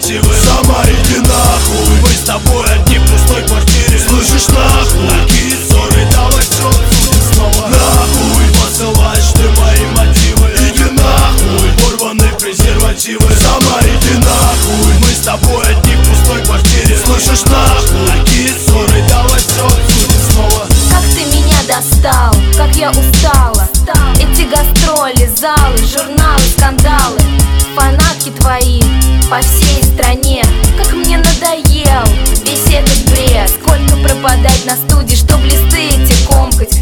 мотивы. Сама иди нахуй, мы с тобой одни в пустой квартире. Слышишь, нахуй, такие ссоры, давай все обсудим снова. Нахуй, посылаешь ты мои мотивы. Иди нахуй, порваны презервативы. Сама иди нахуй, мы с тобой одни в пустой квартире. Слышишь, нахуй, такие ссоры, давай все обсудим снова. Как ты меня достал, как я устала. Эти гастроли, залы, журналы, скандалы, фанатки твои по всей стране. Как мне надоел весь этот бред. Сколько пропадать на студии, чтоб листы эти комкать.